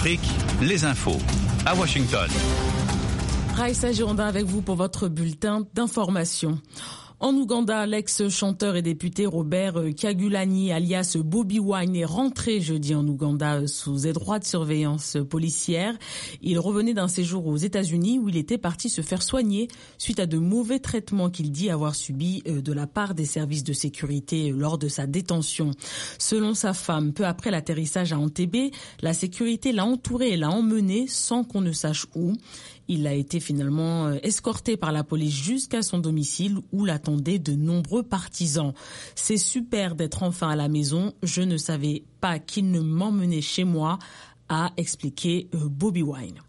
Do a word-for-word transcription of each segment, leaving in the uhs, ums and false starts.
Afrique, les infos à Washington. Raïssa Girondin avec vous pour votre bulletin d'information. En Ouganda, l'ex-chanteur et député Robert Kyagulanyi, alias Bobi Wine, est rentré jeudi en Ouganda sous étroite surveillance policière. Il revenait d'un séjour aux États-Unis où il était parti se faire soigner suite à de mauvais traitements qu'il dit avoir subis de la part des services de sécurité lors de sa détention. Selon sa femme, peu après l'atterrissage à Entebbe, la sécurité l'a entouré et l'a emmené sans qu'on ne sache où. Il a été finalement escorté par la police jusqu'à son domicile où l'attendaient de nombreux partisans. C'est super d'être enfin à la maison. Je ne savais pas qu'il ne m'emmenait chez moi, a expliqué Bobi Wine.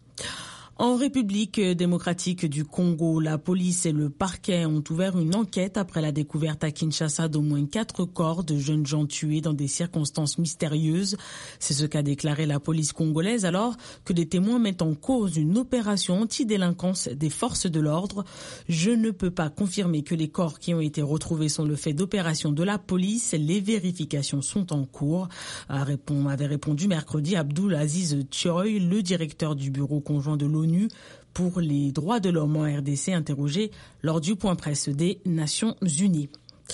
En République démocratique du Congo, la police et le parquet ont ouvert une enquête après la découverte à Kinshasa d'au moins quatre corps de jeunes gens tués dans des circonstances mystérieuses. C'est ce qu'a déclaré la police congolaise alors que des témoins mettent en cause une opération anti-délinquance des forces de l'ordre. Je ne peux pas confirmer que les corps qui ont été retrouvés sont le fait d'opérations de la police. Les vérifications sont en cours, avait répondu mercredi Abdoul Aziz Thioy, le directeur du bureau conjoint de l'ONU pour les droits de l'homme en R D C, interrogé lors du point presse des Nations Unies.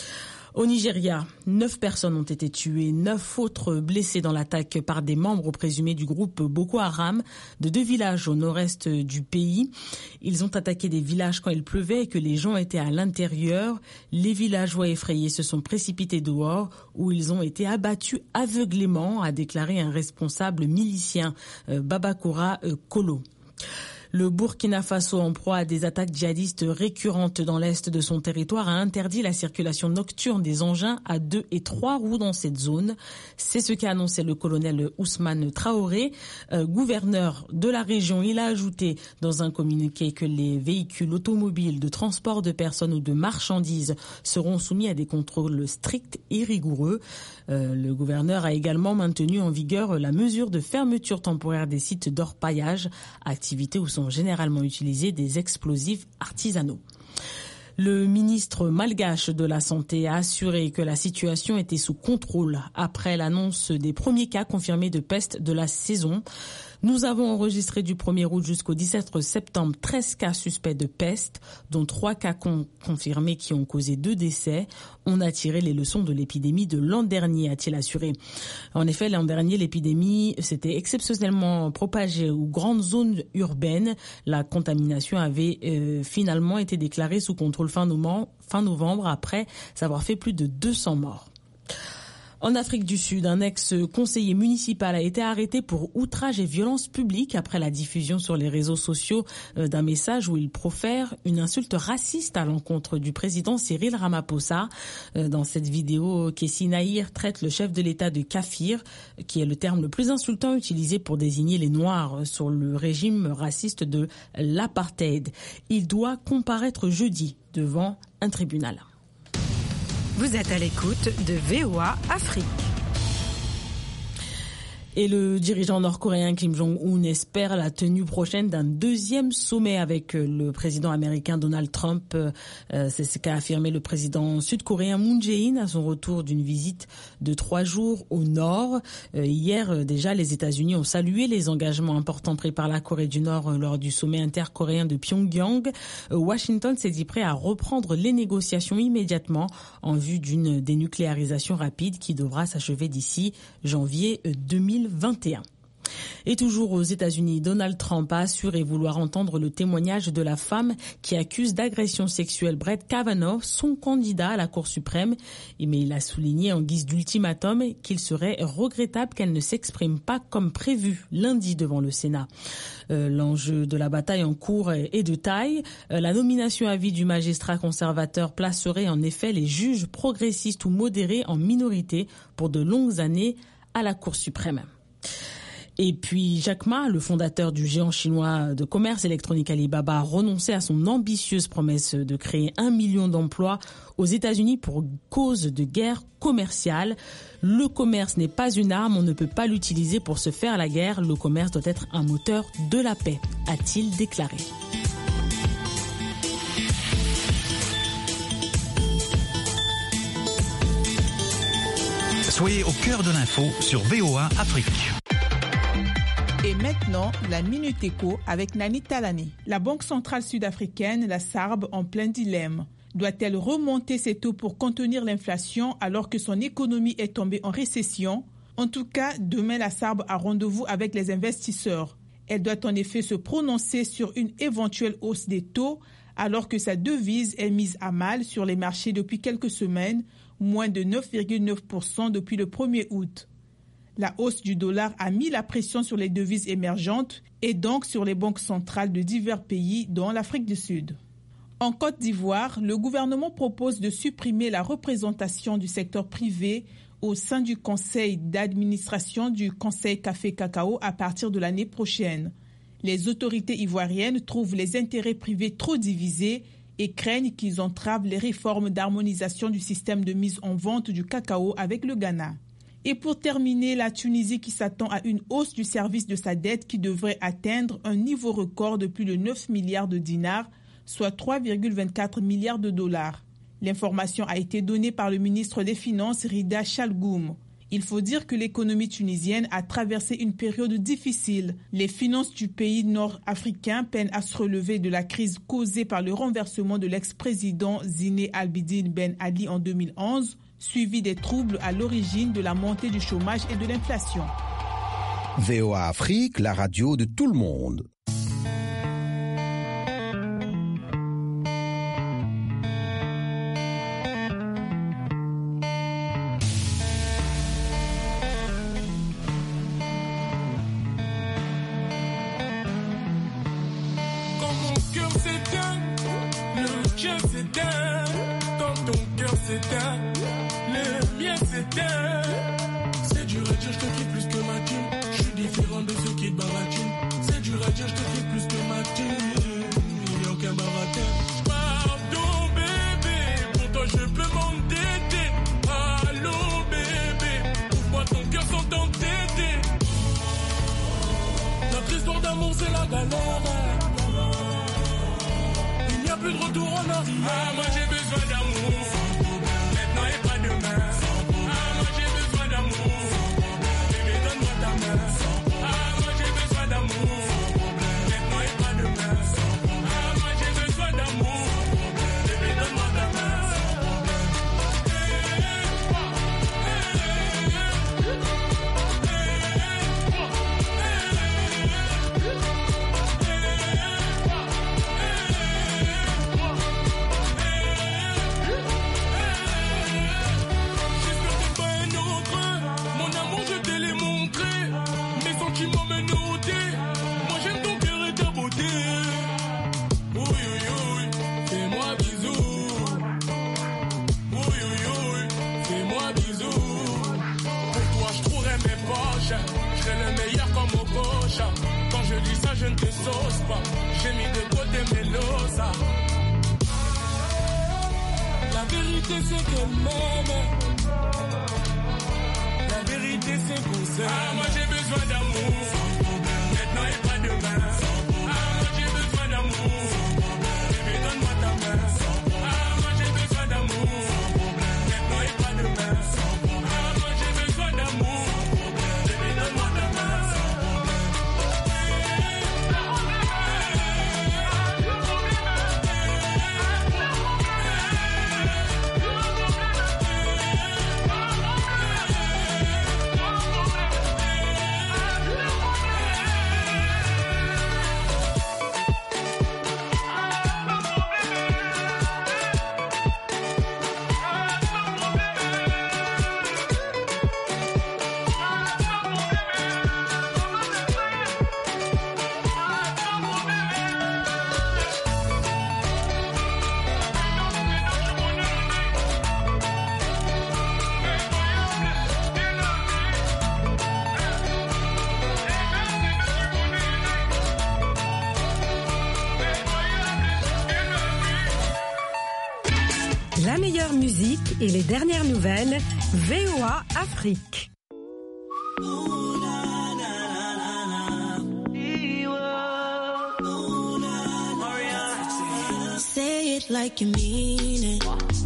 Au Nigeria, neuf personnes ont été tuées, neuf autres blessées dans l'attaque par des membres présumés du groupe Boko Haram de deux villages au nord-est du pays. Ils ont attaqué des villages quand il pleuvait et que les gens étaient à l'intérieur. Les villageois effrayés se sont précipités dehors où ils ont été abattus aveuglément, a déclaré un responsable milicien, Babakura Kolo. Le Burkina Faso, en proie à des attaques djihadistes récurrentes dans l'est de son territoire, a interdit la circulation nocturne des engins à deux et trois roues dans cette zone. C'est ce qu'a annoncé le colonel Ousmane Traoré, euh, gouverneur de la région. Il a ajouté dans un communiqué que les véhicules automobiles de transport de personnes ou de marchandises seront soumis à des contrôles stricts et rigoureux. Euh, le gouverneur a également maintenu en vigueur la mesure de fermeture temporaire des sites d'orpaillage, activité où sont généralement utilisés des explosifs artisanaux. Le ministre malgache de la Santé a assuré que la situation était sous contrôle après l'annonce des premiers cas confirmés de peste de la saison. Nous avons enregistré du premier août jusqu'au dix-sept septembre treize cas suspects de peste, dont trois cas con- confirmés qui ont causé deux décès. On a tiré les leçons de l'épidémie de l'an dernier, a-t-il assuré. En effet, l'an dernier, l'épidémie s'était exceptionnellement propagée aux grandes zones urbaines. La contamination avait euh, finalement été déclarée sous contrôle fin novembre, fin novembre après avoir fait plus de deux cents morts. En Afrique du Sud, un ex-conseiller municipal a été arrêté pour outrage et violence publique après la diffusion sur les réseaux sociaux d'un message où il profère une insulte raciste à l'encontre du président Cyril Ramaphosa. Dans cette vidéo, Kessi Nahir traite le chef de l'État de kafir, qui est le terme le plus insultant utilisé pour désigner les Noirs sur le régime raciste de l'apartheid. Il doit comparaître jeudi devant un tribunal. Vous êtes à l'écoute de V O A Afrique. Et le dirigeant nord-coréen Kim Jong-un espère la tenue prochaine d'un deuxième sommet avec le président américain Donald Trump. C'est ce qu'a affirmé le président sud-coréen Moon Jae-in à son retour d'une visite de trois jours au nord. Hier, déjà, les États-Unis ont salué les engagements importants pris par la Corée du Nord lors du sommet intercoréen de Pyongyang. Washington s'est dit prêt à reprendre les négociations immédiatement en vue d'une dénucléarisation rapide qui devra s'achever d'ici janvier deux mille vingt et un. Et toujours aux États-Unis, Donald Trump a assuré vouloir entendre le témoignage de la femme qui accuse d'agression sexuelle Brett Kavanaugh, son candidat à la Cour suprême. Mais il a souligné en guise d'ultimatum qu'il serait regrettable qu'elle ne s'exprime pas comme prévu lundi devant le Sénat. Euh, l'enjeu de la bataille en cours est de taille. Euh, la nomination à vie du magistrat conservateur placerait en effet les juges progressistes ou modérés en minorité pour de longues années à la Cour suprême. Et puis Jack Ma, le fondateur du géant chinois de commerce électronique Alibaba, a renoncé à son ambitieuse promesse de créer un million d'emplois aux États-Unis pour cause de guerre commerciale. Le commerce n'est pas une arme, on ne peut pas l'utiliser pour se faire la guerre. Le commerce doit être un moteur de la paix, a-t-il déclaré. Soyez au cœur de l'info sur V O A Afrique. Et maintenant, la Minute Éco avec Nani Talani. La Banque centrale sud-africaine, la S A R B, en plein dilemme. Doit-elle remonter ses taux pour contenir l'inflation alors que son économie est tombée en récession? En tout cas, demain, la S A R B a rendez-vous avec les investisseurs. Elle doit en effet se prononcer sur une éventuelle hausse des taux alors que sa devise est mise à mal sur les marchés depuis quelques semaines, moins de neuf virgule neuf pour cent depuis le premier août. La hausse du dollar a mis la pression sur les devises émergentes et donc sur les banques centrales de divers pays, dont l'Afrique du Sud. En Côte d'Ivoire, le gouvernement propose de supprimer la représentation du secteur privé au sein du conseil d'administration du Conseil Café-Cacao à partir de l'année prochaine. Les autorités ivoiriennes trouvent les intérêts privés trop divisés et craignent qu'ils entravent les réformes d'harmonisation du système de mise en vente du cacao avec le Ghana. Et pour terminer, la Tunisie qui s'attend à une hausse du service de sa dette qui devrait atteindre un niveau record de plus de neuf milliards de dinars, soit trois virgule vingt-quatre milliards de dollars. L'information a été donnée par le ministre des Finances Rida Chalgoum. Il faut dire que l'économie tunisienne a traversé une période difficile. Les finances du pays nord-africain peinent à se relever de la crise causée par le renversement de l'ex-président Zine Al-Abidine Ben Ali en deux mille onze, suivi des troubles à l'origine de la montée du chômage et de l'inflation. V O A Afrique, la radio de tout le monde. C'est dur à dire, je te kiffe plus que ma team. Je suis différent de ceux qui te baratinent. C'est dur à dire, je te kiffe plus que ma team. Il n'y a aucun baratin. Pardon bébé, pour toi je peux m'entêter. Allô bébé, ouvre-moi ton cœur sans t'entêter. Notre histoire d'amour c'est la galère. Il n'y a plus de retour en arrière. Ah moi j'ai besoin d'amour. Maintenant et pas demain. Je ne te sauce pas, j'ai mis de côté mes losas. La vérité c'est qu'elle m'aime. La vérité c'est qu'on s'aime. Ah moi j'ai besoin d'amour. Maintenant et pas demain. Ah moi j'ai besoin d'amour. Bébé donne-moi ta main. Ah moi j'ai besoin d'amour. Maintenant et pas demain. Ah moi j'ai besoin d'amour. Bébé donne-moi ta main. La meilleure musique et les dernières nouvelles, V O A Afrique. Say it like you mean it.